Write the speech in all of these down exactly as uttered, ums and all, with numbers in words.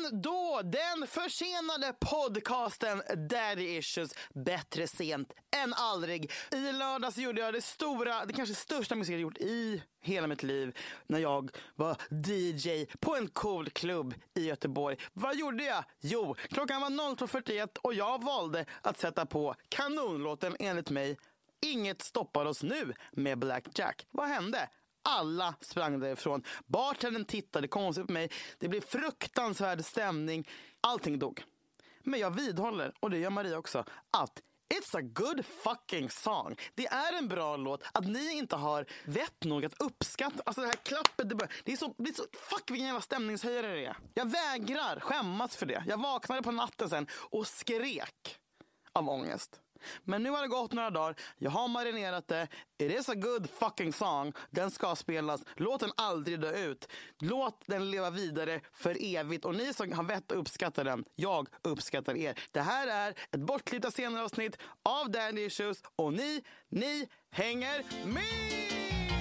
då den försenade podcasten Daddy Issues, bättre sent än aldrig. I lördags gjorde jag det stora, det kanske största musik jag gjort i hela mitt liv, när jag var D J på en cool klubb i Göteborg. Vad gjorde jag? Jo, klockan var noll två fyrtioett och jag valde att sätta på kanonlåten enligt mig Inget stoppar oss nu med Black Jack. Vad hände? Alla sprang därifrån. Bartendern tittade konstigt på mig. Det blev fruktansvärd stämning. Allting dog. Men jag vidhåller, och det gör Maria också, att it's a good fucking song. Det är en bra låt. Att ni inte har vett nog att uppskatta. Alltså det här klappet, det, bara, det är så, det är så fuck vilken jävla stämningshöjare det är. Jag vägrar skämmas för det. Jag vaknade på natten sen och skrek av ångest. Men nu har det gått några dagar. Jag har marinerat det. It is a good fucking song. Den ska spelas. Låt den aldrig dö ut. Låt den leva vidare för evigt. Och ni som har vett att uppskatta den, jag uppskattar er. Det här är ett bortklippt senare avsnitt av Daddy Issues. Och ni, ni hänger med!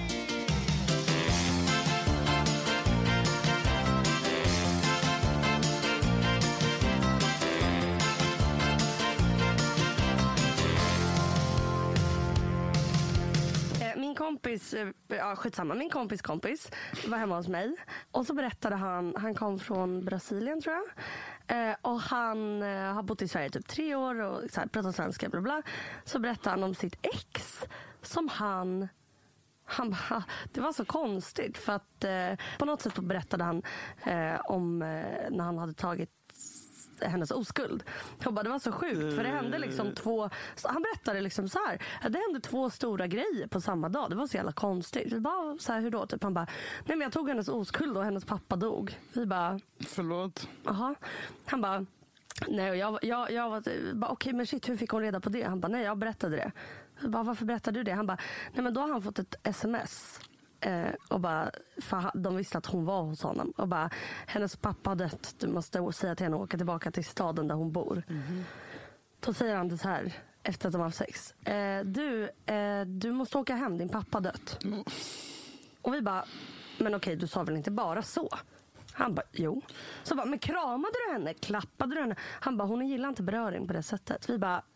Min kompis, ja skitsamma, min kompis kompis var hemma hos mig. Och så berättade han, han kom från Brasilien tror jag. Eh, och han eh, har bott i Sverige typ tre år och så här, pratar svenska bla bla. Så berättade han om sitt ex som han... Han bara, det var så konstigt för att eh, på något sätt berättade han eh, om eh, när han hade tagit hennes oskuld. Jag bara, det var så sjukt för det hände liksom två, han berättade liksom så här, det hände två stora grejer på samma dag. Det var så jävla konstigt. Vi bara, så här, hur då? Typ, han bara, nej men jag tog hennes oskuld och hennes pappa dog. Vi bara, förlåt. Aha. Han bara, nej jag, jag, jag var okej okay, men shit, hur fick hon reda på det? Han bara, nej jag berättade det. Vi bara, varför berättade du det? Han bara, nej men då har han fått ett sms. Eh, och bara, för de visste att hon var hos honom och bara, hennes pappa har dött, du måste säga till henne att åka tillbaka till staden där hon bor. Mm-hmm. Då säger han det så här efter att de har haft sex, eh, du, eh, du måste åka hem, din pappa har dött. Mm. Och vi bara, men okej, du sa väl inte bara så? Han bara, jo. Så bara, men kramade du henne? Klappade du henne? Han bara, hon gillar inte beröring på det sättet. Vi bara,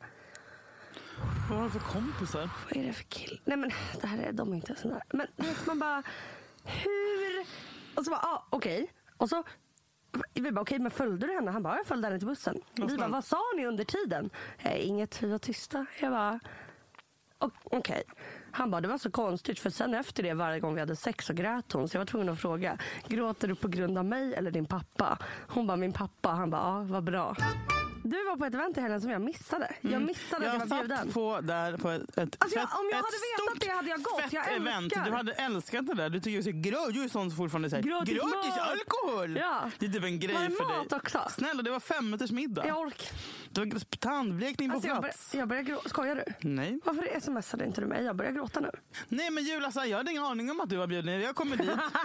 vad har du för kompisar? Vad är det för kill? Nej men det här är de inte sådär. Men vet man bara, hur? Och så bara, ah, okej. Okay. Och så, vi bara, okej okay, men följde du henne? Han bara, jag följde henne till bussen. Vi bara, vad sa ni under tiden? Eh, inget, vi var tysta. Jag bara, okej. Okay. Han bara, det var så konstigt för sen efter det varje gång vi hade sex så grät hon. Så jag var tvungen att fråga, gråter du på grund av mig eller din pappa? Hon bara, min pappa. Han bara, ja, vad bra. Du var på ett event i helgen som jag missade. Jag Mm. missade jag att jag var bjuden. Jag satt på, där, på ett, ett alltså jag, fett, om jag ett hade vetat det hade jag gått. fett Jag event. Du hade älskat det där. Du tycker ju gröt ju sånt fortfarande säger. Gratis, gratis alkohol. Ja. Det är typ en grej var det för mat dig. Också? Snälla, det var fem minuters middag. Jag orkar. Det var tandblekning alltså på jag plats. Bör, jag börjar gråta. Skojar du? Nej. Varför smsade inte du mig? Jag börjar gråta nu. Nej men Julia, jag hade ingen aning om att du var bjuden. Jag kommer dit.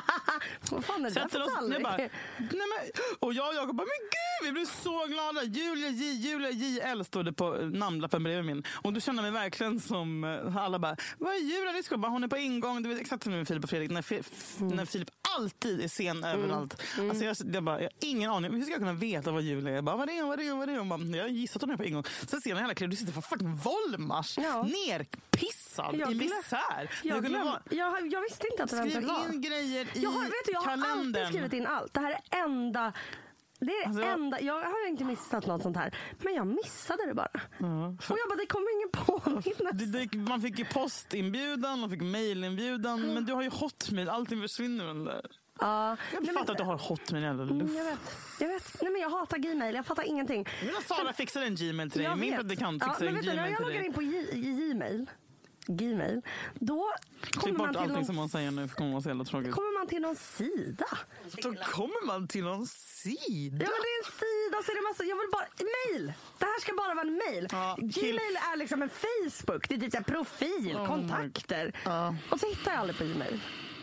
Vad fan är det där för tallrik? Bara, nej men, och jag och Jakob bara, men gud, vi blev så glada. Julia J, Julia J L stod det på namnlappen bredvid min. Och du känner mig verkligen som alla bara, vad är Julia Risko? Bara, hon är på ingång. Du vet exakt som med Filip och Fredrik. När, F- mm. när Filip alltid är sen mm. överallt. Mm. Alltså jag, jag bara, jag har ingen aning. Hur ska jag kunna veta vad Julia är? Jag bara, vad är det? Vad är det? Vad är det? Bara, jag har gissat att hon är på ingång. Sen ser jag hela klipp, du sitter på fucking Volmars. Ja. Nerpissad jag i misär. Jag, jag, vara... jag, jag visste inte att det Skriv var. in grejer i jag har, vet du, jag kalendern. Jag har alltid skrivit in allt. Det här är enda... Det är alltså, enda, jag har inte missat något sånt här. Men jag missade det bara. Uh, och jag bara, det kommer ingen påminnelse. Man fick ju postinbjudan, man fick mailinbjudan. Mm. Men du har ju hotmail, allting försvinner väl där. Uh, jag nej, fattar men, att du har hotmail eller luft. Jag vet, jag vet. Nej men jag hatar Gmail, jag fattar ingenting. Jag vill att Sara fixar en Gmail till dig. Min praktikant fixar ja, en Gmail till dig. När jag loggar in på G- Gmail Gmail, då kommer man till allting någon... som man säger nu kommer man så jävla tråkigt. Kommer man till någon sida? Då kommer man till någon sida? Ja men det är en sida så är det massa, jag vill bara, mail! Det här ska bara vara en mail. Ja, Gmail är liksom en Facebook, det är typ så här profil, oh kontakter. Ja. Och så hittar jag aldrig på Gmail.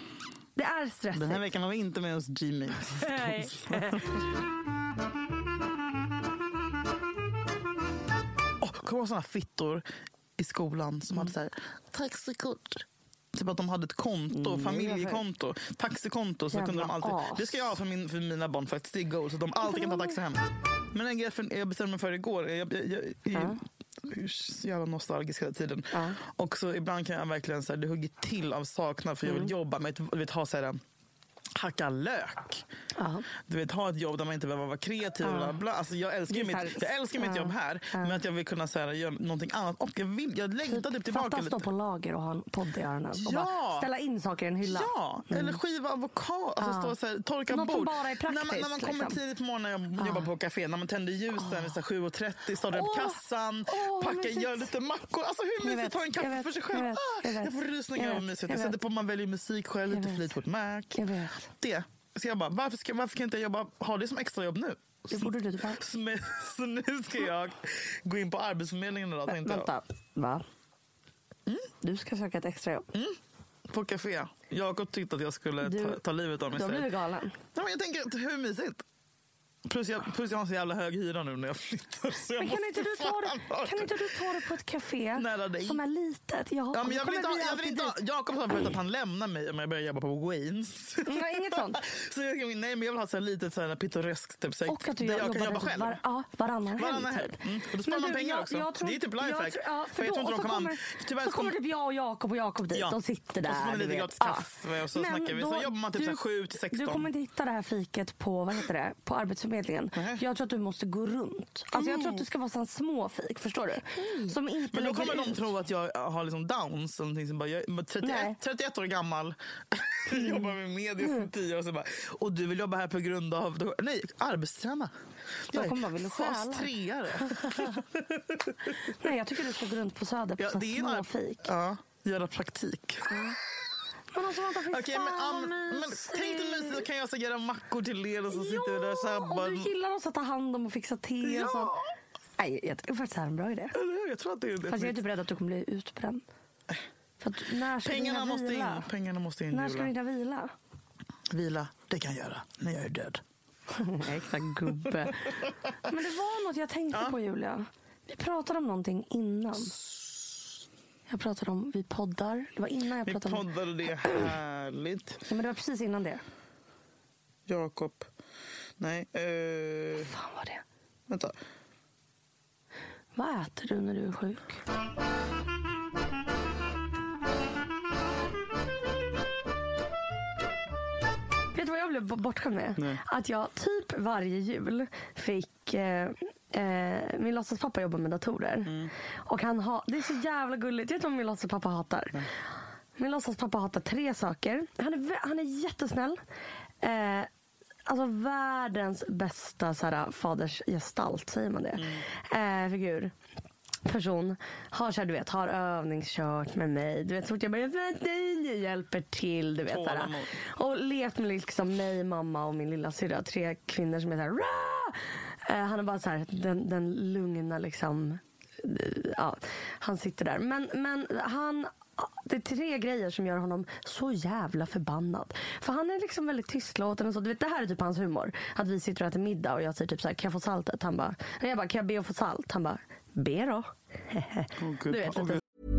Det är stressigt. Den här veckan har vi inte med oss Gmail. Nej. oh, kommer sådana fittor i skolan som mm. hade så här, tack så kort. typ att de hade ett konto, Mm, familjekonto, taxikonto. Så kunde de alltid, as. det ska jag ha för, min, för mina barn faktiskt. Det är goal, så att de alltid kan ta taxi hem. Men en grej för, jag bestämde mig för igår. Jag, jag, jag, jag, jag är så jävla nostalgisk hela tiden. Ja. Och så ibland kan jag verkligen så här, det hugger till av saknad. För jag vill jobba med att, vet, ha så här, hacka lök. Ja. Du vet, ha ett jobb där man inte behöver vara kreativ. Ja. Bla, bla. Alltså, jag älskar, mitt, jag älskar mitt Ja. jobb här. Ja. Men att jag vill kunna så här, göra någonting annat. Och jag, vill, jag längtar typ tillbaka Fatta lite. stå på lager och ha en podd i öronen. Och Ja. bara ställa in saker i en hylla. Ja, eller skiva avokado. Alltså Ja. stå och så här, torka Något som bord. bara är praktiskt, när man, när man kommer liksom. tidigt på morgonen och jag jobbar på café. När man tänder ljusen vid så här sju och trettio. Startar upp Åh. kassan. Åh, packar, mysigt. gör lite mackor. Alltså hur Jag mysigt vet, att ta en jag kaffe vet, för sig själv. jag vet, ah, jag vet. jag får rysningar Jag av vet, mysigt. jag Jag sätter vet. på, man väljer musik själv. Jag Lite vet. Fleetwood Mac. Jag vet. Det. Så jag bara, varför ska, varför kan inte jag jobba, ha det som extrajobb nu? Det borde du typ ha. Så, med, så nu ska jag gå in på Arbetsförmedlingen idag, tänkte jag. Vänta, va? Mm? Du ska söka ett extra jobb. Mm. På café. Jakob tyckte att jag skulle Du- ta, ta livet av mig. Då blir du galen. Nej, men jag tänker, hur mysigt? Plus jag, plus jag har så jävla hög hyra nu när jag flyttar. Så jag Men kan måste inte, du ta fan det, ha kan inte du ta det på ett café Nära dig. som är litet? Jag, Ja, men jag vill inte, ha- kommer vi jag vill alltid inte, ha- dit. Jakob sa förut att han lämnar mig om jag börjar jobba på Waynes. Nej, inget sånt. Så jag, nej, men jag vill ha så här litet så här pittoreskt typ, så Och att du där jag jobbar kan jobba typ själv. Var, ja, varannan Varannan helg. helg. Typ. Mm. Och då sparar Men man du, pengar jag- också. jag tror- Det är typ jag lifehack. tror- Ja, För för jag då, tror inte och de så kommer kommer, an- tyvärr så så kommer kommer- typ jag och Jakob och Jakob dit. Ja. De sitter där. Och så får man du lite vet. gratis Ja. kaffe och så Men snackar vi. Så då- jobbar man typ du- så här sju till sexton. Du kommer inte hitta det här fiket på, vad heter det, på Arbetsförmedlingen. Nej. Jag tror att du måste gå runt. Alltså jag tror att det ska vara sån små fik, förstår du? Som inte Men då lägger kommer de ut. tro att jag har liksom downs. Eller någonting som bara, jag är Nej. trettioett, trettioett år gammal. Jobbar med media sedan tio år. Och, så bara, och du vill jobba här på grund av... Då, nej, arbetsträna. Jag kommer bara, vill du stjäla? fas treare. Nej, jag tycker du ska gå runt på Söder på Ja, så det är en små ar- fik. Ja, göra praktik. Men alltså vänta, fy Okej, men, fan um, vad men mysigt. tänk dig mysigt, så kan jag så göra mackor till er och så sitter vi där så här. Ja, och bara- du gillar också att ta hand om och fixa te och sånt. Ja, Nej, jag tycker faktiskt det här är en bra idé. eller hur? Jag tror att det är det. Fast jag är typ rädd att du kommer bli utbränd. För att när ska Pengarna du måste in. vila? Pengarna måste in. När ska du Julia. hinna vila? Vila, det kan jag göra när jag är död. Exakt, gubbe. Men det var något jag tänkte Ja. på, Julia. Vi pratade om någonting innan. Jag pratade om vi poddar. Det var innan jag Vi pratade om... poddade, det är härligt. Ja, men det var precis innan det. Jakob. Nej, eh, Fan var det? vänta. Vad äter du när du är sjuk? Vet du vad jag blev b- bortskämd med? Nej. Att jag typ varje jul fick... Eh, eh, min låtsaspappa jobbar med datorer. Mm. Och han har... Det är så jävla gulligt. Vet du vad min låtsaspappa hatar? Nej. Min låtsaspappa hatar tre saker. Han är, vä- han är jättesnäll. Eh, alltså världens bästa såhär, fadersgestalt, säger man det? Eh, figur. Person har så här, du vet, har övningskört med mig. Du vet, så fort jag bara, nej, hjälper till, du vet så här. Tålamod. Och lekt med liksom mig, mamma och min lilla syrra, tre kvinnor som är så här, Rah! Eh, han är bara så här, den, den lugna liksom, eh, ja, han sitter där. Men, men han, det är tre grejer som gör honom så jävla förbannad. För han är liksom väldigt tystlåten och så. Du vet, det här är typ hans humor. Att vi sitter och äter middag och jag säger typ så här, kan jag få saltet? Han bara, jag bara, kan jag be att få salt? Han bara, be då. Gud, Du vet, åh, lite Gud.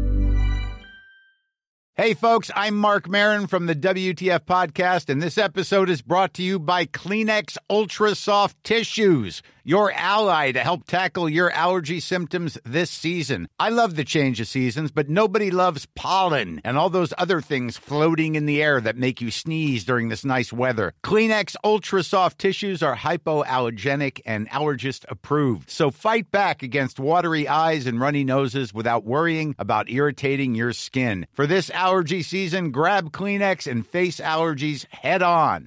Hey, folks, I'm Mark Maron from the W T F Podcast, and this episode is brought to you by Kleenex Ultra Soft Tissues, your ally to help tackle your allergy symptoms this season. I love the change of seasons, but nobody loves pollen and all those other things floating in the air that make you sneeze during this nice weather. Kleenex Ultra Soft Tissues are hypoallergenic and allergist approved, so fight back against watery eyes and runny noses without worrying about irritating your skin. For this allergy season, grab Kleenex and face allergies head on.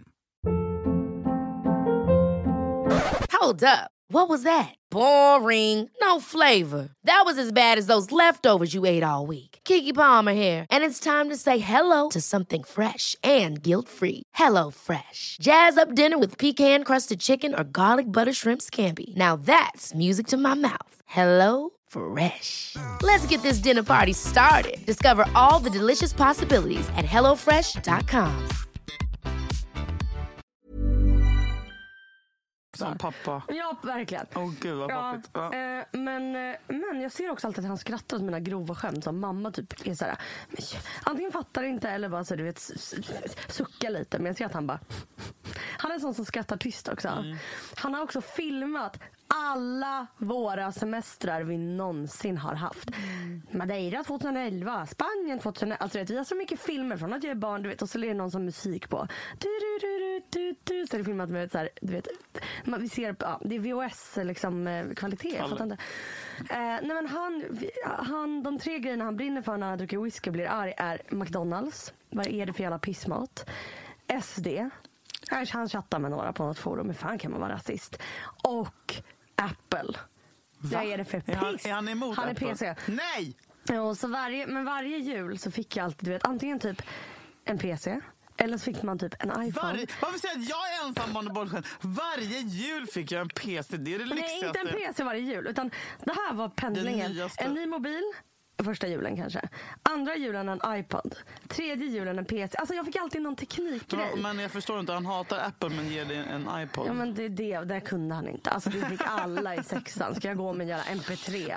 Hold up. What was that? Boring. No flavor. That was as bad as those leftovers you ate all week. Keke Palmer here, and it's time to say hello to something fresh and guilt-free. Hello Fresh. Jazz up dinner with pecan-crusted chicken or garlic butter shrimp scampi. Now that's music to my mouth. Hello Fresh. Let's get this dinner party started. Discover all the delicious possibilities at hello fresh dot com. också. Som pappa. Ja, verkligen. Åh oh, gud vad ja, pappigt. Ja. eh, men, eh, men jag ser också alltid att han skrattar åt mina grova skämt. Som mamma typ är så här, men, antingen fattar inte eller bara så du vet sucka lite. Men jag ser att han bara han är en sån som skrattar tyst också. Mm. Han har också filmat alla våra semestrar vi någonsin har haft. Mm. Madeira tjugoelva, Spanien tjugoelva. Alltså vet, vi har så mycket filmer från att jag är barn, du vet, och så är det någon som musik på. Du, du, du, du, du, så är det filmat med så här, du vet, man, vi ser, ja, det är V H S liksom kvalitet. Jag fattar inte. Eh, nej men han, han, de tre grejerna han brinner för när han dricker whisky och blir arg är McDonalds. Vad är det för jävla pissmat? S D. Han chattar med några på något forum. Hur fan kan man vara rasist? Och Apple. Vad är det för piss? Är han, är han emot Han är Apple? P C. Nej! Ja, så varje, men varje jul så fick jag alltid, du vet, antingen typ en P C. Eller så fick man typ en iPhone. Varje, varför säger jag att jag är ensam barn och bollskärm? Varje jul fick jag en P C. Det är det lyxigaste. Nej, inte en P C varje jul. Utan det här var pendlingen. En ny mobil. Första julen kanske. Andra julen en iPod. Tredje julen en P C. Alltså jag fick alltid någon teknikgrej. Men, men jag förstår inte. Han hatar Apple men ger dig en iPod. Ja men det, det, det kunde han inte. Alltså det fick alla i sexan. Ska jag gå med göra M P tre?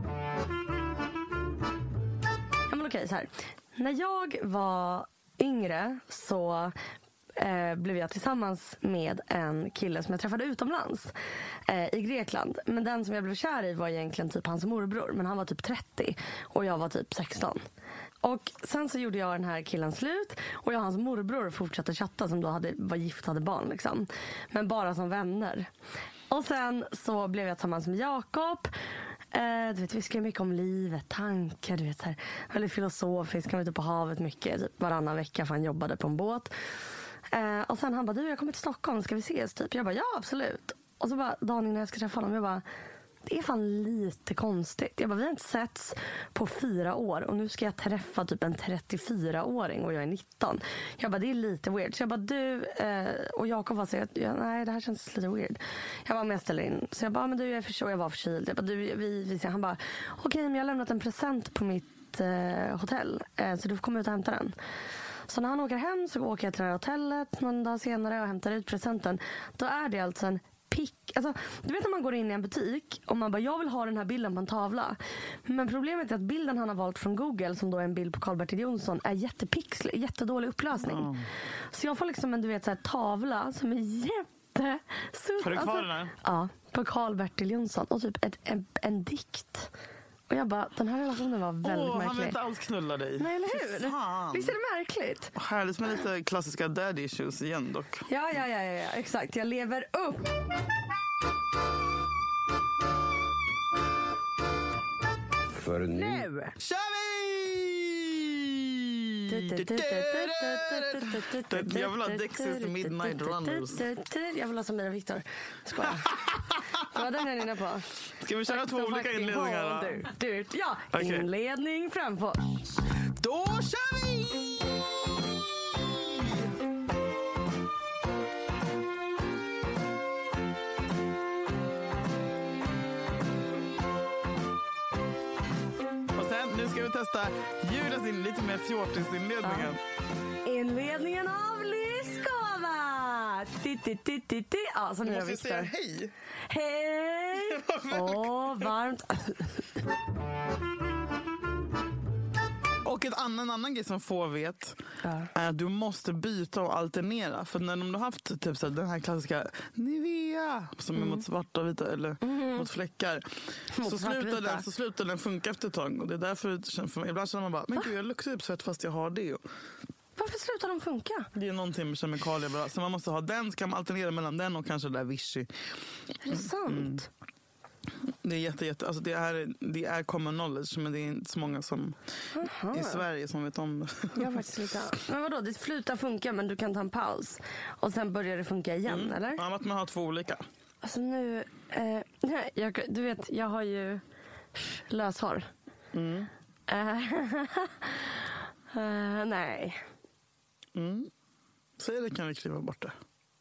Ja men okej så här. När jag var yngre så eh, blev jag tillsammans med en kille som jag träffade utomlands eh, i Grekland. Men den som jag blev kär i var egentligen typ hans morbror. Men han var typ trettio och jag var typ sexton. Och sen så gjorde jag den här killen slut. Och jag och hans morbror fortsatte chatta som då hade, var gift, hade barn liksom. Men bara som vänner. Och sen så blev jag tillsammans med Jakob. Eh, du vet, vi skrev mycket om livet, tankar, du vet så här, väldigt filosofiskt, kan vi ute på havet mycket, typ varannan vecka för han jobbade på en båt. Eh, och sen han bara, du jag kommer till Stockholm, ska vi ses typ? Jag bara, ja absolut. Och så bara, dagen innan jag ska träffa honom, jag bara, det är fan lite konstigt. Jag bara, vi har inte setts på fyra år och nu ska jag träffa typ en trettiofyra-åring och jag är nitton. Jag bara, det är lite weird. Så jag bara, du eh, och Jakob var så att ja, nej det här känns lite weird. Jag bara, men jag ställer in. Så jag bara, men du jag är för jag var förkyld. Jag bara, du vi, vi han bara, okej okay, men jag har lämnat en present på mitt eh, hotell eh, så du får komma ut och hämta den. Så när han åker hem så åker jag till det här hotellet någon dag senare och hämtar ut presenten. Då är det alltså en pick. Alltså, du vet när man går in i en butik och man bara, jag vill ha den här bilden på en tavla. Men problemet är att bilden han har valt från Google, som då är en bild på Karl-Bertil Jonsson, är jättepixlig, jättedålig upplösning. Mm. Så jag får liksom en du vet, så här, tavla som är jätte... Har du kvar alltså, den här? Ja, på Karl-Bertil Jonsson. Och typ ett, en, en dikt. Och jag bara, den här relationen var väldigt oh, märklig. Han vill inte alls knulla dig. Nej, eller hur? Fan. Visst är det märkligt? Härligt med lite klassiska daddy issues igen dock. Ja, ja, ja, ja, exakt. Jag lever upp. För nu. Nu. Kör vi! Jag vill ha Dexys Midnight Runners. Jag vill ha Samira Victor. Skojar. Det var den jag är inne på. Ska vi köra två olika inledningar då? Du, du, ja, okay. Inledning framför. Då kör vi! Och sen, nu ska vi testa Judas in lite mer fjortisinledningen. Ja. Inledningen av Lyskova! Ja, så nu måste jag säga hej. Hej! Åh, varmt. Och ett annan, en annan grej som få vet ja. är att du måste byta och alternera. För när de har haft typ så här, den här klassiska Nivea som mm. är mot svarta och vita eller mm. mot fläckar mot så, slutar den, så slutar den funka efter ett tag. Och det är därför för ibland känner man bara, men gud jag luktar typ svett fast jag har det. Varför slutar de funka? Det är någonting med kemikalier bara. Så man måste ha den, så kan man alternera mellan den och kanske det där Vichy. Är det sant? Mm. Det är jätte, jätte alltså det är, det är common knowledge, men det är inte så många som Aha. i Sverige som vet om det. Jag faktiskt lite. Men vadå, det slutar funka men du kan ta en paus och sen börjar det funka igen, mm. eller? Ja, att man har två olika. Alltså nu, eh, nej, jag, du vet, jag har ju löshår. Mm. uh, nej. Mm. Säg det kan vi kliva bort det.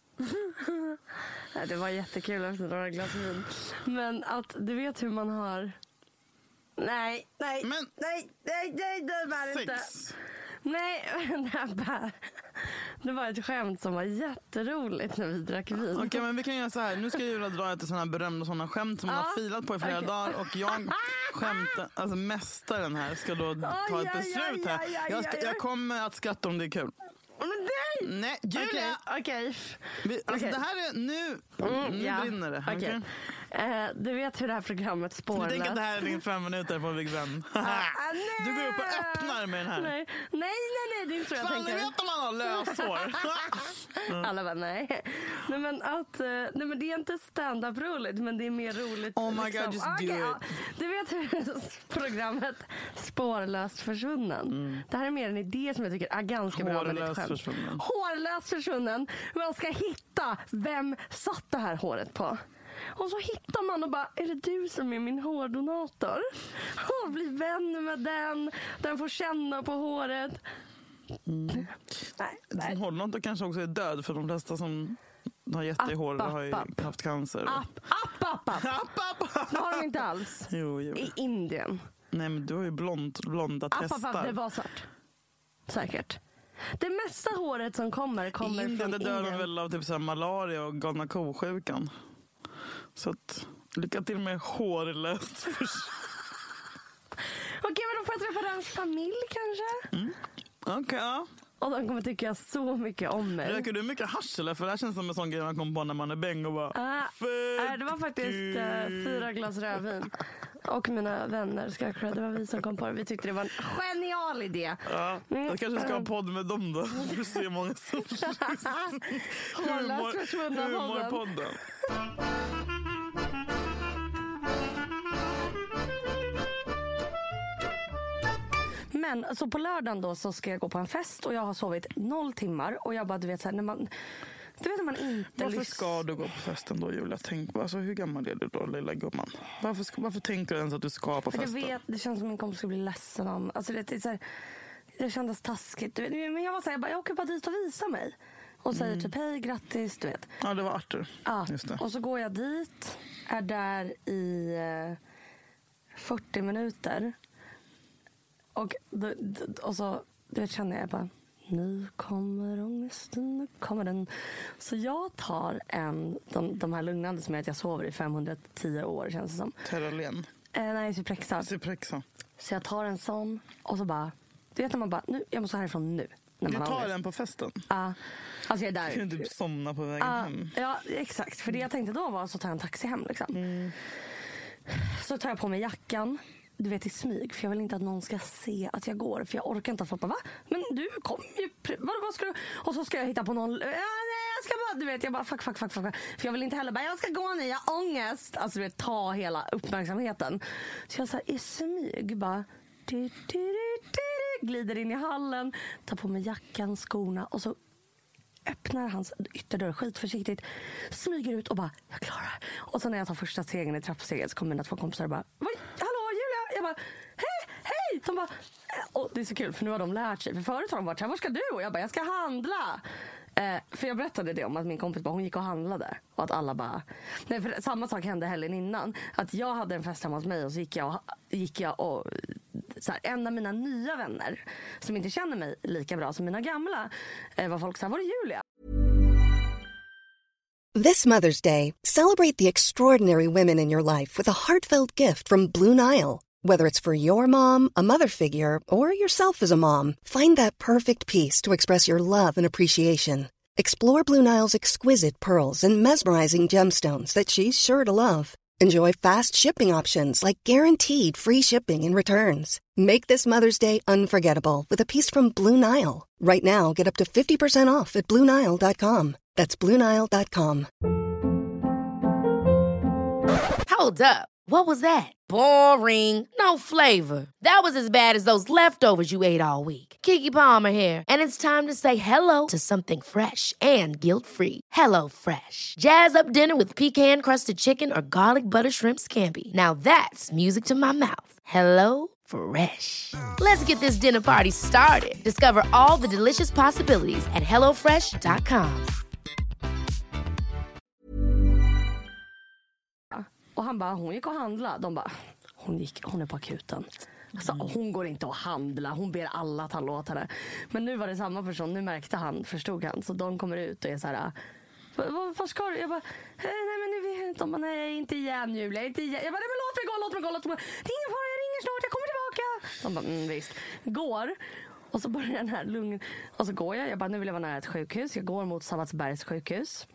Det var jättekul efter några glas vin. Men att du vet hur man har. Nej, nej, men nej, nej, nej, det är inte. Sex. Nej, Det var ett skämt som var jätteroligt när vi drack vin. Okej, okay, men vi kan göra så här. Nu ska Julia dra ett sådana berömda sådana skämt som hon ja. har filat på i flera okay. dagar. Och jag skämtar, alltså mästaren här ska då ta ett beslut här. Jag, ska, jag kommer att skratta om det är kul. Men nej, Julia! Okej. Okay. Okay. Alltså okay. det här är nu, mm, nu ja. brinner det. Okay. Okay. Uh, du vet hur det här programmet spårlöst. Du tänker att det här är din fem minuter på Big Ben. uh, uh, du går upp och öppnar med den här. Nej, nej, nej, nej det är inte så jag fan, tänker. Fan, vet om man har löshår. mm. Alla bara, nej. Nej men, att, nej men det är inte stand-up roligt, men det är mer roligt. Oh my liksom. god, just okay, do ja. it. Du vet hur programmet Spårlöst försvunnen. Mm. Det här är mer en idé som jag tycker är ganska bra. Hårlöst försvunnen. Hårlöst försvunnen. Man ska hitta vem satt det här håret på. Och så hittar man och bara, är det du som är min hårdonator? Och blir vän med den. Den får känna på håret. Mm. Nej, nej. Hårdonator kanske också är död, för de flesta som har jättehår har ju app. haft cancer. App, app, app, app. app, app. Det har de inte alls. Jo, jo. I Indien. Nej, men du har ju blond, blonda app, testar. App, app, det var svart. Säkert. Det mesta håret som kommer kommer I Indien, från det dör Indien. de väl av typ så här malaria och galna ko-sjukan. Så att, lycka till med hårlöst. Okej, men då får jag träffa hans familj kanske? Mm. Okej, okay, ja. Och de kommer tycka så mycket om mig. Röker du mycket hasch eller? För det här känns som en sån grej man kommer på när man är bäng och bara... Uh, uh, det var faktiskt uh, fyra glas rödvin. Och mina vänner ska jag det var vi som kom på det. Vi tyckte det var en genial idé. Ja, jag kanske ska ha en podd med dem då. För att se många som Hårlöst försvunna podden. podden. Men så på lördagen då så ska jag gå på en fest och jag har sovit noll timmar. Och jag bara, du vet så här, när man... Du vet när man inte... Varför ska du gå på festen då, Julia? Tänk, alltså, hur gammal är du då, lilla gumman? Varför, ska, varför tänker du ens att du ska på festen? Jag vet, det känns som min kompis skulle bli ledsen om... Alltså det, det, är så här, det kändes taskigt. Du vet, men jag var så här, jag, bara, jag åker bara dit och visa mig. Och säger mm. typ, hej, grattis, du vet. Ja, det var Arthur. Ja, just det. Och så går jag dit, är där i eh, fyrtio minuter. Och, och så du vet, känner jag bara, nu kommer ångesten, nu kommer den. Så jag tar en, de, de här lugnande som är att jag sover i femhundratio år, känns det som. Terralen? Eh, nej, Cyprexa. Cyprexa. Så jag tar en sån och så bara, du vet när man bara, nu, jag måste härifrån nu. När du man tar den på festen? Ja. Uh, alltså jag är där. Du kan typ somna på vägen uh, hem. Ja, exakt. För det jag tänkte då var så tar jag en taxi hem liksom. Mm. Så tar jag på mig jackan. Du vet, i smyg, för jag vill inte att någon ska se att jag går. För jag orkar inte att folk bara, va? Men du kom ju, vad, vad ska du? Och så ska jag hitta på någon, ja, nej, jag ska bara, du vet, jag bara, fuck, fuck, fuck, fuck. För jag vill inte heller bara, jag ska gå nu, jag har ångest. Alltså du vet, ta hela uppmärksamheten. Så jag så här, i smyg bara, du, du, du, du, glider in i hallen, tar på mig jackan, skorna och så öppnar hans ytterdörr skitförsiktigt, smyger ut och bara, jag klarar. Och så när jag tar första stegen i trappsteget så kommer mina två kompisar och bara, hallå Julia? Jag bara, hej, hej! De bara, och det är så kul för nu har de lärt sig. För förut har de varit här, var ska du? Och jag bara, jag ska handla. Eh, för jag berättade det om att min kompis bara, hon gick och handlade. Och att alla bara, nej för samma sak hände helgen innan. Att jag hade en fest hemma hos mig och så gick jag och, gick jag och så här, en av mina nya vänner som inte känner mig lika bra som mina gamla eh, var folk så här, var det Julia? This Mother's Day, celebrate the extraordinary women in your life with a heartfelt gift from Blue Nile. Whether it's for your mom, a mother figure, or yourself as a mom, find that perfect piece to express your love and appreciation. Explore Blue Nile's exquisite pearls and mesmerizing gemstones that she's sure to love. Enjoy fast shipping options like guaranteed free shipping and returns. Make this Mother's Day unforgettable with a piece from Blue Nile. Right now, get up to fifty percent off at Blue Nile dot com. That's Blue Nile dot com. Hold up. What was that? Boring. No flavor. That was as bad as those leftovers you ate all week. Keke Palmer here. And it's time to say hello to something fresh and guilt-free. Hello Fresh. Jazz up dinner with pecan-crusted chicken or garlic butter shrimp scampi. Now that's music to my mouth. Hello Fresh. Let's get this dinner party started. Discover all the delicious possibilities at hello fresh dot com. Och han bara, hon gick och handlade. De bara, hon, gick, hon är på akuten. Alltså, hon går inte att handla. Hon ber alla att han låter henne. Men nu var det samma person. Nu märkte han, förstod han. Så de kommer ut och är så här... Vad, vad ska du? Jag bara, nej men nu vet jag inte. De bara, nej inte igen Julia, inte igen. Jag bara, nej men låt mig gå, låt mig gå, låt mig gå. Det är ingen fara, jag ringer snart, jag kommer tillbaka. De bara, mm, visst. Går. Och så börjar den här lugn. Och så går jag, jag bara, nu vill jag vara nära ett sjukhus. Jag går mot Sabbatsbergs sjukhus.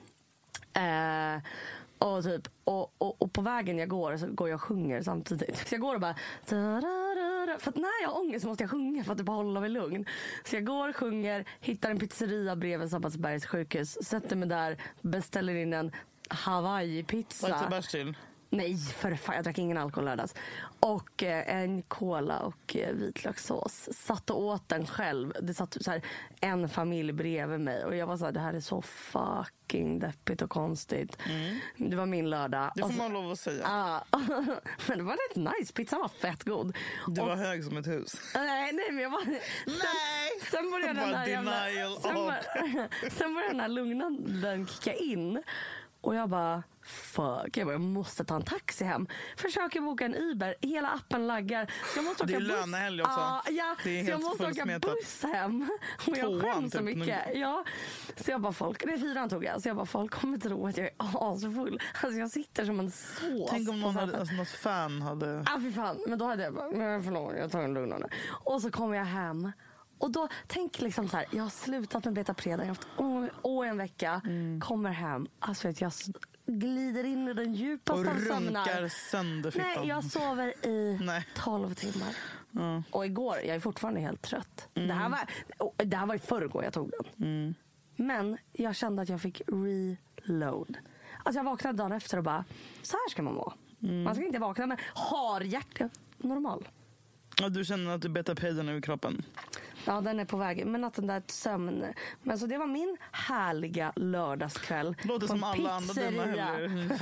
Eh... Och, typ, och, och, och på vägen jag går så går jag och sjunger samtidigt. Så jag går och bara... För att när jag har ångest så måste jag sjunga för att bara hålla mig lugn. Så jag går, sjunger, hittar en pizzeria bredvid Sabbatsbergs sjukhus. Sätter mig där, beställer in en Hawaii-pizza. Vad är det bäst till? Nej, för fan, jag drack ingen alkohol lördags. Och eh, en cola och eh, vitlökssås. Satt och åt den själv. Det satt så här, en familj bredvid mig. Och jag var så här, det här är så fucking deppigt och konstigt. Mm. Det var min lördag. Det får så, man lov att säga. Ah, men det var rätt nice. Pizzan var fett god. Du och, var hög som ett hus. Nej, nej men jag var... Nej! Sen, sen började den här jävla... Sen, bör, sen började den här lugnanden kicka in. Och jag bara, fuck, jag, bara, jag måste ta en taxi hem. Försöker boka en Uber, hela appen laggar. Så jag måste åka det är buss. lönehelg också. Ah, ja, det är så jag helt måste åka fullsmetat. buss hem. Och jag Tvåan, skäms så typ, mycket. nu. Ja. Så jag bara, folk, det är fyran tog jag. Så jag bara, folk kommer tro att jag är asfull. Alltså jag sitter som en sås. Tänk om någon hade, alltså, något fan hade... Ah, fy fan. Men då hade jag bara, men förlåt, jag tar en lugnande. Och så kommer jag hem. Och då tänker liksom så här, jag har slutat med Beta Preda. Jag har haft å, å en vecka. Mm. Kommer hem. Alltså vet jag glider in i den djupaste av sömnar. Och runkar sönder fittan. Nej, jag sover i Nej. tolv timmar. Mm. Och igår, jag är fortfarande helt trött. Mm. Det, här var, det här var i förrgår jag tog den. Mm. Men jag kände att jag fick reload. Alltså jag vaknade dagen efter och bara, så här ska man må. Mm. Man ska inte vakna med har hjärta normal. Ja, du känner att du betar pejden ur kroppen? Ja, den är på väg. Men att den där sömn... Men så det var min härliga lördagskväll. Låter som alla andra dina helger.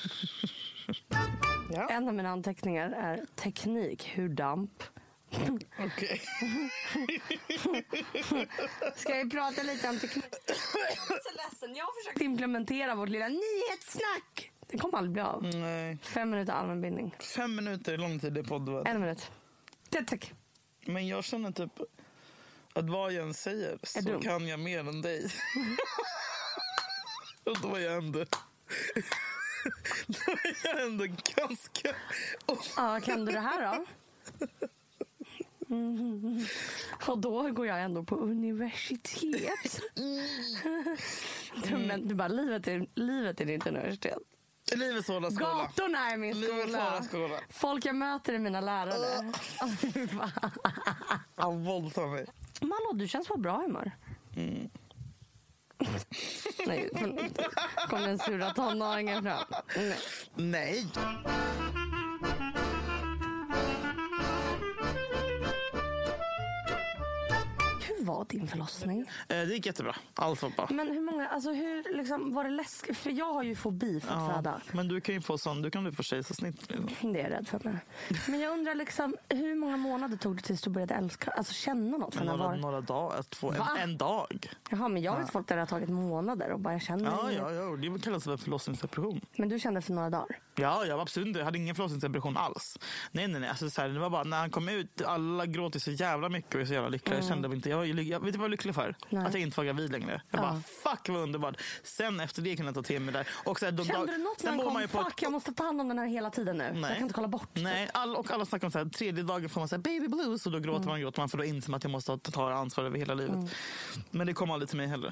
Ja. En av mina anteckningar är teknik, hur damp. Okej. Ska vi prata lite om teknik? Jag är så ledsen. Jag har försökt implementera vårt lilla nyhetssnack. Det kommer aldrig bli av. Nej. Fem minuter allmänbildning. Fem minuter är lång tid i podd. En minut. Tack, tack. Men jag känner typ att vad jag än säger så dum. Kan jag mer än dig. Och då är jag ändå... då är jag ändå ganska... Ja, kan du det här då? Mm. Och då går jag ändå på universitet. Mm. Men du bara, livet är, livet är ditt universitet. Livets hårda skola. Gatorna är min skola. skola. Folk jag möter är mina lärare. Han våldtar mig. Malå, du känns på bra humör. Mm. Nej, kom den sura tonåringen fram. Nej. Nej. Hur var din förlossning? Eh, det gick jättebra. Allt var bra. Men hur många, alltså hur liksom, var det läskigt? För jag har ju fobi för att ja, föda. Men du kan ju få sån, du kan ju få kejsarsnitt. Det är jag rädd för mig. Men jag undrar liksom, hur många månader tog det tills du började älska, alltså känna något? För några, var... några dagar, två, en, en dag. Jaha, men jag vet ja. folk där det har tagit månader och bara jag känner Ja, ja, ja, det kallas för förlossningsdepression. Men du kände för några dagar? Ja, jag var absolut, jag hade ingen förlossningsdepression alls. Nej, nej, nej, alltså, så här, det var bara när han kom ut, alla gråter så jävla mycket och jag är så jävla lycklig. Mm. Jag kände inte, jag, var, jag, jag vet inte vad jag var lycklig för. Nej. Att jag inte var gravid längre. Jag ja. bara, fuck vad underbart. Sen efter det kunde jag ta till mig där. Och så här, då, kände du något när han kom, man fuck, ett... jag måste ta hand om den här hela tiden nu. Nej. Jag kan inte kolla bort. Nej, all, och alla snackar om så här, tredje dagen får man säga baby blues och då gråter mm. man gråter man för då inser man att jag måste ta, ta ansvar över hela livet. Mm. Men det kom aldrig till mig heller.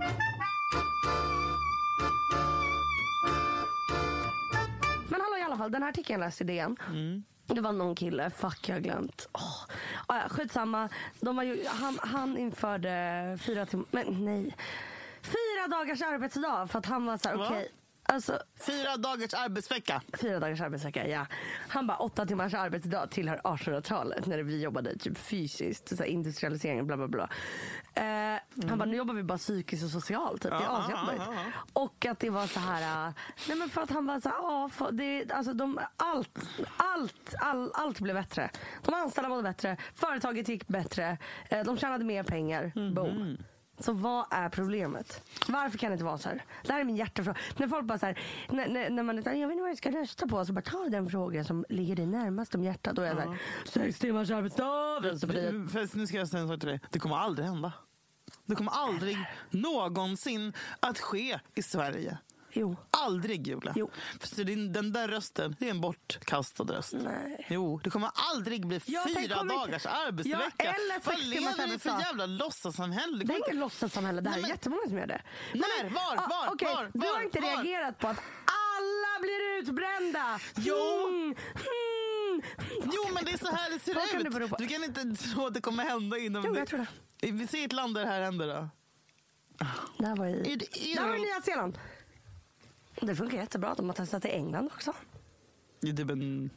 Men hallå i alla fall, den här artikeln läste i D N. Mm. Det var någon kille, fuck jag har glömt. Oh. Ah, ja, skitsamma. De var ju, han, han införde fyra timmar, men nej. Fyra dagars arbetsdag för att han var så här, okej. Okay, alltså, fyra dagars arbetsvecka. Fyra dagars arbetsvecka, ja. Han bara, åtta timmars arbetsdag tillhör artonhundratalet när vi jobbade typ fysiskt, så här, industrialisering, bla bla bla. Eh, mm. Han bara, nu jobbar vi bara psykiskt och socialt typ. Det är asjobbigt. Ja, ja, ja. Och att det var så här, uh, nej men för att han var så här, ja, för det, alltså de, allt, allt, all, allt blev bättre. De anställda var bättre, företaget gick bättre, eh, de tjänade mer pengar, mm. boom. Så vad är problemet? Varför kan det inte vara så här? Det här är min hjärtefråga. När folk bara så här, när, när, när man är så här, jag vet inte vad jag ska rösta på, så bara ta den frågan som ligger dig närmast om hjärtat. Då är jag så här, sex timmars arbetsdag. För nu ska jag säga en sak till dig. Det kommer aldrig hända. Det kommer aldrig någonsin att ske i Sverige. Jo. Aldrig, Julia. Jo. För din, den där rösten, det är en bortkastad röst. Nej. Jo, det kommer aldrig bli Ja, fyra dagars inte... arbetsvecka. Ja, eller vad sex timmars lever vi för arbetsdag? jävla låtsassamhälle? Det är inget låtsassamhälle, det här Nej, men... är jättemånga som gör det. När? Var? Ah, Var? okay. Var? Du har var, inte var? reagerat på att alla blir utbrända. Jo. Mm. Mm. Jo, men det är så här det ser Vad kan det bero ut. på? Du kan inte tro att det kommer hända inom... Jo, jag tror det. Vi ser ett land där det här händer då. Det här var i, Är det- är det här var i det- Nya Zeeland. Det funkar jättebra. De har testat i England också. Ja, det är en...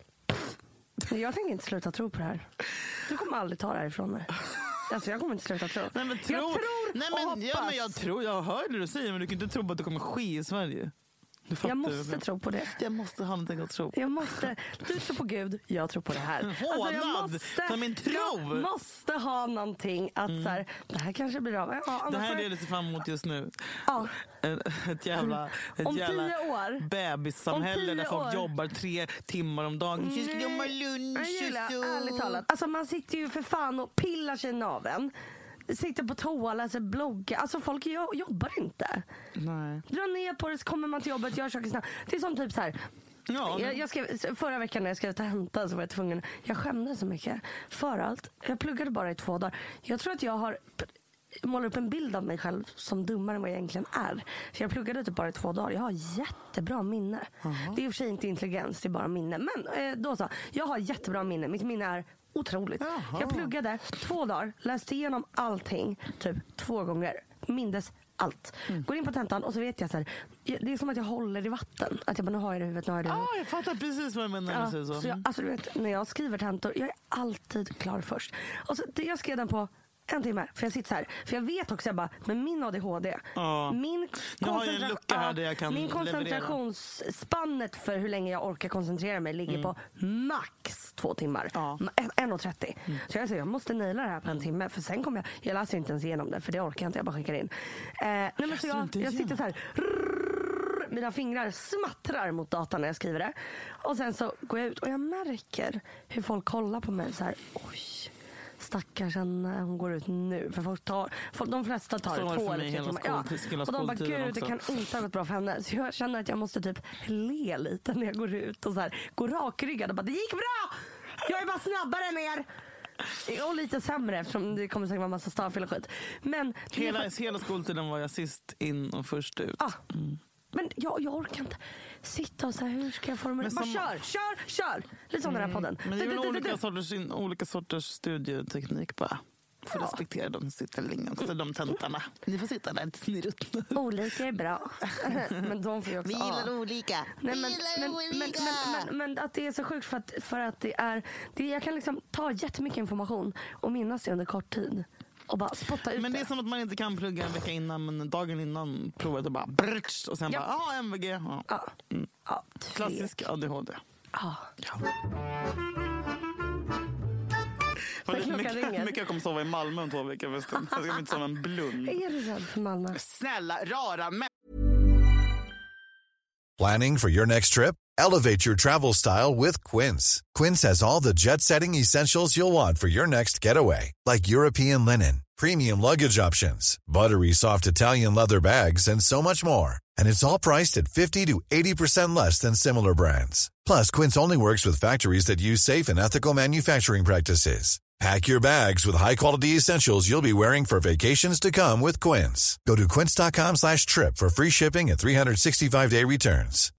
Jag tänker inte sluta tro på det här. Du kommer aldrig ta det här ifrån mig. Alltså jag kommer inte sluta tro. Nej, men tro... Jag tror Nej, och men, hoppas. ja, men jag tror, jag hör det du säger, men du kan inte tro på att det kommer ske i Sverige. Du fattar Jag måste det. tro på det. Jag måste ha någonting att tro på. Jag måste. Du tror på Gud, jag tror på det här. Alltså, jag Hånad för min tro. Jag måste ha någonting att så här, det här kanske blir av. Ja, Det här är får- det jag ser fram emot just nu. Ja. Ett, ett jävla, ett Om jävla tio år. bebissamhälle Om tio där folk år. jobbar tre timmar om dagen. Så ska de ha lunch Nej, Julia, och så. ärligt talat. Alltså man sitter ju för fan och pillar sig i naveln. Sitter på toa, läser bloggar. Alltså folk jo- jobbar inte. Nej. Dra ner på det så kommer man till jobbet, gör saker snabbt. Det är som typ så här. Ja, Jag, jag skrev, förra veckan när jag skrev tenta så var jag tvungen. Jag skämdes så mycket. För allt. Jag pluggade bara i två dagar. Jag tror att jag har målat upp en bild av mig själv som dummare än vad jag egentligen är. För jag pluggade typ bara i två dagar. Jag har jättebra minne. Uh-huh. Det är i och för sig inte intelligens, det är bara minne. Men eh, då så. Jag har jättebra minne. Mitt minne är otroligt. Uh-huh. Jag pluggade två dagar. Läste igenom allting. Typ två gånger. Mindes allt. Mm. Går in på tentan och så vet jag så här, det är som att jag håller i vatten. Att jag bara, nu har jag det i huvudet, nu har jag det i huvudet. ah, jag fattar precis vad jag menar. Ja, Så. så jag, alltså du vet, när jag skriver tentor, jag är alltid klar först. Och så, det, jag skrev den på en timme, för jag sitter så här. För jag vet också, jag bara, med min A D H D, Ja. min, Nu har jag en lucka här där jag kan min leverera. koncentrationsspannet för hur länge jag orkar koncentrera mig ligger Mm. på max två timmar. Ja. en och trettio. Mm. Så jag säger, jag måste naila det här på en timme. För sen kommer jag, jag läser inte ens igenom det, för det orkar jag inte, jag bara skickar in. Eh, nej, men så jag, jag sitter så här. Rrrr, mina fingrar smattrar mot datan när jag skriver det. Och sen så går jag ut och jag märker hur folk kollar på mig så här. Oj, stackars henne, hon går ut nu. För folk tar, folk, de flesta tar Så var det två för eller mig tre hela timmar. skol- hela Och de bara, skoltiden gud, det också. kan inte ha gått bra för henne. Så jag känner att jag måste typ le lite när jag går ut och så här, går rakryggad och bara, det gick bra! Jag är bara snabbare än er! Och lite sämre eftersom det kommer säkert vara en massa stavfel och skit. Men Hela, hela skoltiden var jag sist in och först ut. ah, mm. Men jag, jag orkar inte sitta och så här, hur ska jag formulera? Bara som- kör, kör, kör! Lite som den här podden. Men det är Du, väl du, du, olika du. sorters, olika sorters studieteknik bara. Får Ja. respektera de som sitter länge också, de tentarna. Ni får sitta där tills ni ruttnar. Olika är bra. Men de får ju också A. olika. Nej, men, men, men, men, men, men att det är så sjukt för att, för att det är det, jag kan liksom ta jättemycket information och minnas det under kort tid och bara spotta ut Men det är som att man inte kan plugga en vecka innan, men dagen innan provet och bara brrrch, och sen Ja. bara, ja, M V G. Ja. Ja. Mm. Ja, Klassisk A D H D. Ja. Vad det- klockan ringer. Mycket, mycket jag kommer sova i Malmö om två veckor förresten. Jag ska inte sova en blund. Är du rädd för Malmö? Snälla, rara män. Planning for your next trip? Elevate your travel style with Quince. Quince has all the jet-setting essentials you'll want for your next getaway, like European linen, premium luggage options, buttery soft Italian leather bags, and so much more. And it's all priced at fifty to eighty percent less than similar brands. Plus, Quince only works with factories that use safe and ethical manufacturing practices. Pack your bags with high-quality essentials you'll be wearing for vacations to come with Quince. Go to quince.com slash trip for free shipping and three sixty-five day returns.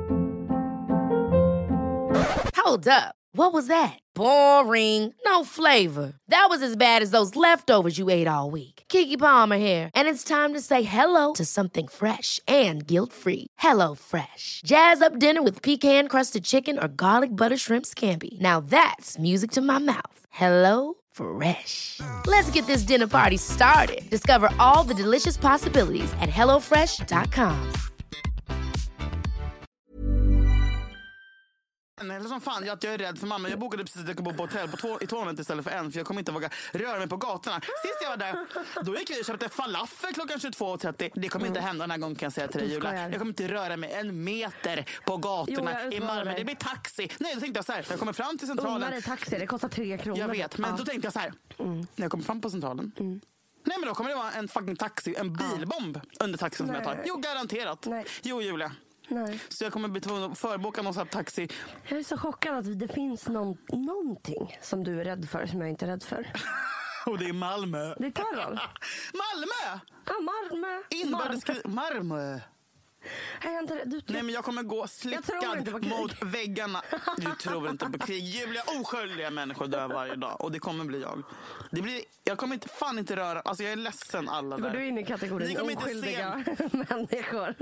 Hold up. What was that? Boring. No flavor. That was as bad as those leftovers you ate all week. Keke Palmer here, and it's time to say hello to something fresh and guilt-free. Hello Fresh. Jazz up dinner with pecan-crusted chicken or garlic butter shrimp scampi. Now that's music to my mouth. Hello Fresh. Let's get this dinner party started. Discover all the delicious possibilities at hello fresh dot com. Eller som fan att jag är rädd för mamma. Jag bokade precis att jag bo på hotell på två, i två nätter istället för en. För jag kommer inte våga röra mig på gatorna. Sist jag var där, då gick vi och köpte falafel klockan tjugotvå trettio. Det kommer inte hända den här gången, kan jag säga till dig, Julia. Jag kommer inte röra mig en meter på gatorna jo, i Malmö. Det blir taxi. Nej, då tänkte jag så här. Jag kommer fram till centralen. Unna dig taxi, det kostar tre kronor. Jag vet, men ja. Då tänkte jag så här. Mm. När jag kommer fram på centralen. Mm. Nej, men då kommer det vara en fucking taxi, en bilbomb ja. under taxin som Nej. jag tar. Jo, garanterat. Nej. Jo, Julia. Nej. Så jag kommer bli tvungen att förboka någon sån här taxi. Jag är så chockad att det finns någon, någonting som du är rädd för som jag inte är rädd för. Och det är Malmö. Det är terror. Malmö! Ja, Malmö. Inbördeskrig. Malmö. Jag inte, du, Nej, men jag kommer gå slickad mot väggarna. Du tror inte på krig. Julia, oskyldiga människor dör varje dag. Och det kommer bli jag. Det blir, jag kommer inte, fan inte röra. Alltså jag är ledsen alla där. Du är inne i kategorin oskyldiga människor.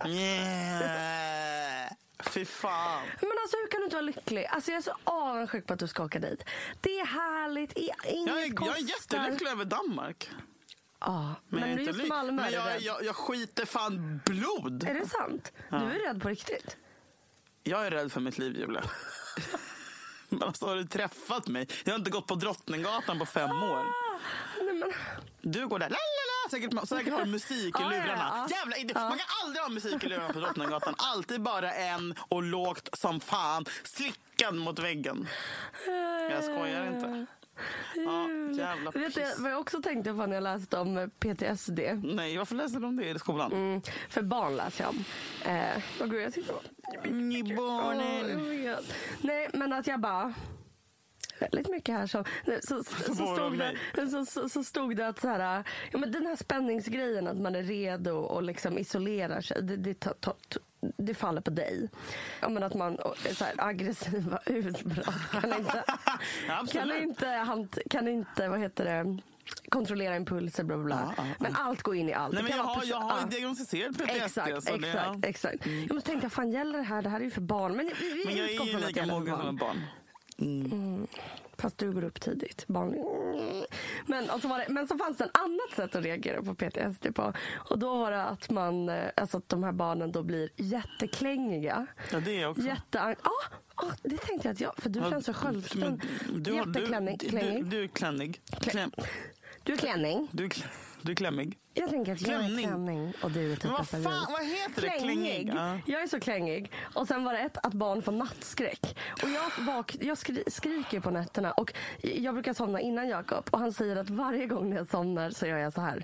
Yeah. Fy fan. Men alltså hur kan du inte vara lycklig? Alltså jag är så avundsjuk på att du ska åka dit. Det är härligt. Inget jag, är, jag är jättelycklig över Danmark. Ja, men, men just ly- Malmö men jag, jag, jag skiter fan blod. Är det sant? Ja. Du är rädd på riktigt? Jag är rädd för mitt liv, Julia. Men alltså, har du träffat mig? Jag har inte gått på Drottninggatan på fem ah, år. Nej, men... Du går där, lalala, säkert, säkert har du musik i lurarna. Ah, ja, ja. Jävla, ah. Man kan aldrig ha musik i lurarna på Drottninggatan. Alltid bara en och lågt som fan, slickad mot väggen. Jag skojar inte. Ja, jävla vet du vad jag också tänkte på när jag läste om P T S D? Nej, varför läser du om det i skolan? Mm, för barn läser jag om. Eh, vad gud, jag tyckte Ni barnen. Oh, nej, men att jag bara... Väldigt mycket här så, så, så, så, stod, det, så, så, så stod det att så här, ja, men den här spänningsgrejen att man är redo och liksom isolerar sig, det, det, ta, ta, det faller på dig. Ja, men att man är så här aggressiva utbrott kan inte, kan inte, hand, kan inte vad heter det, kontrollera impulser, bla bla bla. Ja, ja, men allt går in i allt. Nej, men jag har, jag har diagnostiserat P T S D. Exakt, exakt, ja. exakt. Mm. Jag måste tänka, fan gäller det här? Det här är ju för barn. Men, vi, vi men jag är ju lika mogen som en barn. Mm. Mm. Fast du går upp tidigt. Barn. Mm. Men, och så var det, men så fanns det en annat sätt att reagera på P T S D på. Och då var det att man, alltså att de här barnen då blir jätteklängiga. Ja, det är också. Jätte, ah, ah, det tänkte jag att jag, för du ja, känns så självständig. Jätteklämning. Du, du, du är klännig. Kläm. Du är klänning. Du är klä, Du är klämmig. Jag tänker att jag är klänning och du är typ vad fan, vad heter det? Klängig. Ja. Jag är så klängig. Och sen var det ett att barn får nattskräck. Och jag, vak- jag skri- skriker på nätterna. Och jag brukar somna innan Jakob. Och han säger att varje gång när jag somnar så gör jag så här.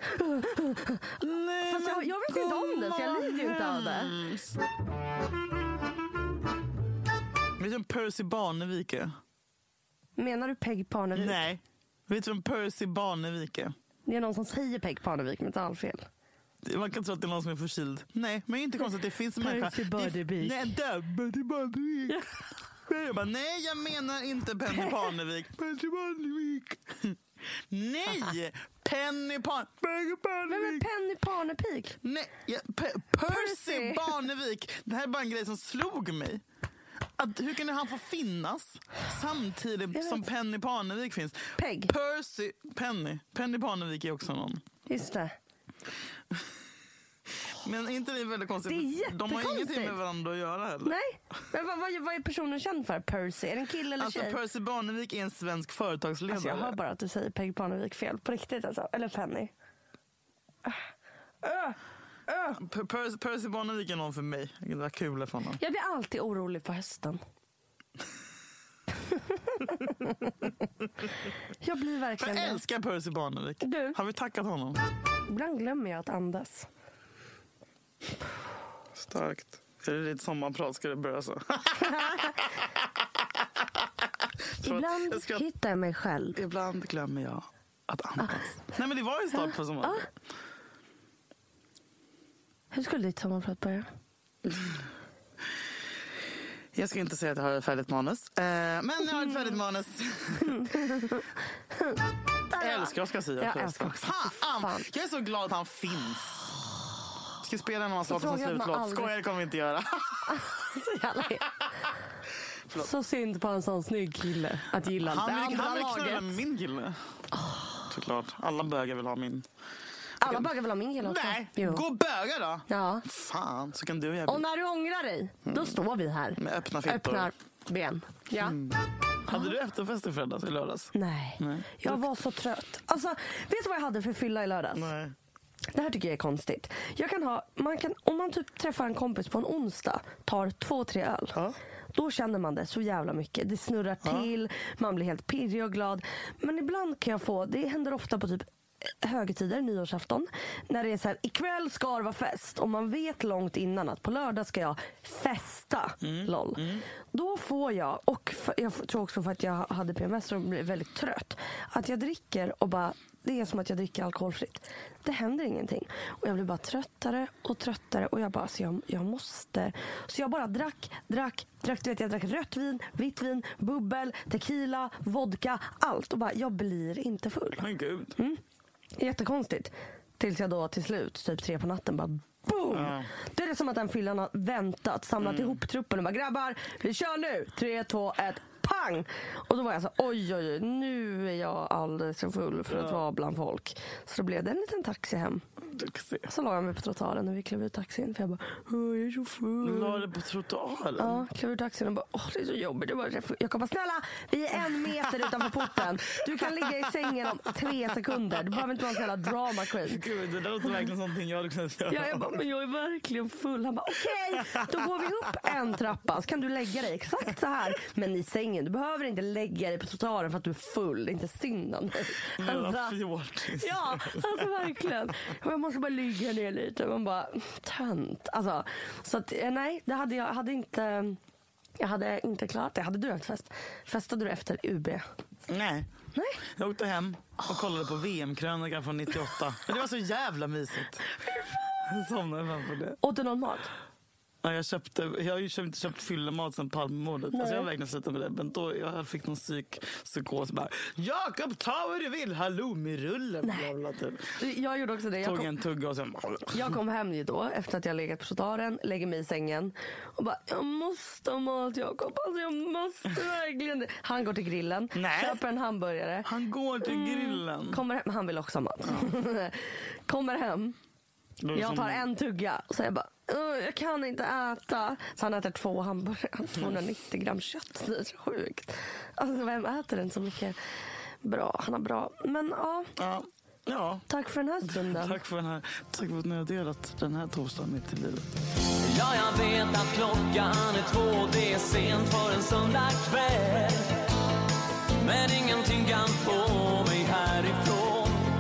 Nej, fast jag, jag vet inte om det, så jag lider ju inte av det. Vet du vem Percy Barnevik är? Menar du Peg Parnevik? Nej. Vet du vem Percy Barnevik är? Det är någon som säger Peg Parnevik med ett fel. Man kan tro att det är någon som är förkyld. Nej, men inte konstigt att det finns en människa. Percy Barnevik. Nej, där, Percy Barnevik. Jag bara, nej, jag menar inte Penny Parnevik. Percy Barnevik. Nej, Penny Parnevik. Vem är Penny Parnevik? Nej, ja, Pe- Percy, Percy Barnevik. Det här är bara en grej som slog mig. Att, hur kan han få finnas samtidigt som Penny Parnevik finns? Peg. Percy, Penny. Penny Parnevik är också någon. Just det. Men inte det är väldigt konstigt. Det är jättekonstigt. De har ingenting med varandra att göra heller. Nej, men vad, vad, vad är personen känd för? Percy? Är det en kille eller alltså, tjej? Percy Barnevik är en svensk företagsledare. Alltså, jag hör bara att du säger Peg Parnevik fel. På riktigt alltså. Eller Penny. Uh. Uh. Uh. Percy, Percy Barnevik är någon för mig. Det var kul för honom. Jag blir alltid orolig på hösten. Jag blir verkligen... Jag älskar Percy Barnevik. Du? Har vi tackat honom? Ibland glömmer jag att andas. Starkt. Är det ditt sommarprat? Ska det börja så? Ibland jag ska... hittar jag mig själv. Ibland glömmer jag att andas. Ah. Nej, men det var ju start på sommarprat. Ah. Hur skulle ditt sommarprat börja? Jag ska inte säga att jag har ett färdigt manus. Eh, men jag har ett färdigt manus. Jag älskar Oscar Sia. Jag älskar också. Fan, fan. Jag är så glad att han finns. Ska spela när man slår på sin slutlåt. Aldrig... Skojar, det kommer vi inte göra. Så jävla... Så synd på en sån snygg kille att gilla. Han vill, han vill knulla med min kille. Oh. Såklart. Alla bögar vill ha min. Alla kan... bögar vill ha min kille också. Nej, jo. Gå och böga då. Ja. Fan, så kan du och jag. Och när du ångrar dig, mm. då står vi här. Med öppna fippor. Öppnar Ben. Ja. Mm. Hade du efterfest i fredags, i lördags? Nej. Nej. Jag var så trött. Alltså, vet du vad jag hade för fylla i lördags? Nej. Det här tycker jag är konstigt. Jag kan ha, man kan, om man typ träffar en kompis på en onsdag, tar två, tre öl. Ja. Då känner man det så jävla mycket. Det snurrar till, man blir helt pirrig och glad. Men ibland kan jag få, det händer ofta på typ högtider, nyårsafton, när det är så här, ikväll ska det vara fest och man vet långt innan att på lördag ska jag festa, mm. lol. Mm. Då får jag, och för, jag tror också för att jag hade P M S och blev väldigt trött, att jag dricker och bara, det är som att jag dricker alkoholfritt. Det händer ingenting. Och jag blir bara tröttare och tröttare. Och jag bara, så jag, jag måste. Så jag bara drack, drack, drack. Du vet, jag drack rött vin, vitt vin, bubbel, tequila, vodka, allt. Och bara, jag blir inte full. Men gud. Mm. Jättekonstigt. Tills jag då till slut, typ tre på natten, bara boom! Ja. Det är som att den fyllan har väntat, samlat mm. ihop truppen och bara, grabbar, vi kör nu! Tre, två, ett, pang! Och då var jag så, oj, oj, oj, nu är jag alldeles för full för ja. att vara bland folk. Så då blev det en liten taxi hem. Så la jag mig på trottoaren när vi klev ut taxin. För jag bara, åh, jag är så full. Du la dig på trottoaren? Ja, klev ut taxin och bara, åh, det är så jobbigt. Jag, bara, jag kom bara, snälla, vi är en meter utanför porten. Du kan ligga i sängen om tre sekunder. Du behöver inte vara en sån här drama queen. Gud, det där låter verkligen någonting jag hade kunnat göra. Ja, jag bara, men jag är verkligen full. Han bara, okej, okay, då går vi upp en trappa. Så kan du lägga dig exakt så här. Men i sängen, du behöver inte lägga dig på trottoaren för att du är full. Det är inte synd om dig. Alltså, ja, alltså verkligen. Och jag måste bara ligga ner lite. Man bara, tönt. Alltså, så att, nej, det hade jag hade inte jag hade inte klarat det. Hade du haft fest? Festade du efter U B? Nej. Nej. Jag åkte hem och kollade på V M-krönikan från nittioåtta. Men det var så jävla mysigt. Jag somnade framför det. Åt du någon mat? Ja, jag köpte, jag har ju köpt, köpt fyllemat sen Palmemordet. Alltså jag har verkligen slutat med det. Men då jag fick någon psyk, psykos bara, Jakob, ta vad du vill, halloumi-rullen. Typ. Jag gjorde också det. Jag tog kom, en tugga och sen... Jag kom hem ju då, efter att jag legat på trottoaren, lägger mig i sängen och bara, jag måste ha mat, Jakob. Alltså jag måste verkligen. Han går till grillen, Nej. köper en hamburgare. Han går till grillen. Mm, kommer hem, han vill också ha mat. Ja. Kommer hem. Jag tar en tugga och så jag bara, jag kan inte äta. Så han äter två hamburgare, tvåhundranittio gram kött. Det är så sjukt. Alltså vem äter den så mycket? Bra, han har bra. Men ja, ja. ja. Tack för den här stunden. Tack för den här, tack för att ni har delat den här torsdagen mitt i livet. Ja, jag vet att klockan är två, det är sent för en söndag kväll. Men ingenting kan få mig härifrån.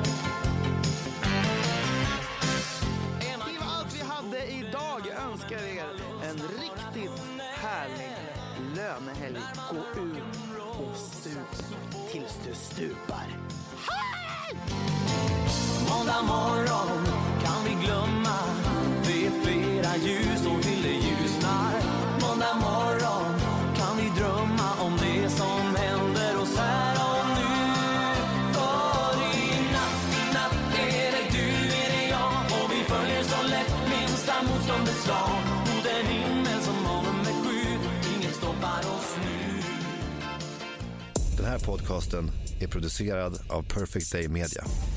Idag önskar er en riktigt härlig lönehelg. Gå ut och sup tills du stupar. Hej! Måndag morgon kan vi glömma. Det är flera ljus och till det ljusnar. Måndag morgon kan vi drömma om det som händer oss här och nu. För i natt, i natt är det du, är det jag. Och vi följer så lätt minsta motståndets lag. Och den himmel som har nummer sju, ingen stoppar oss nu. Den här podcasten är producerad av Perfect Day Media.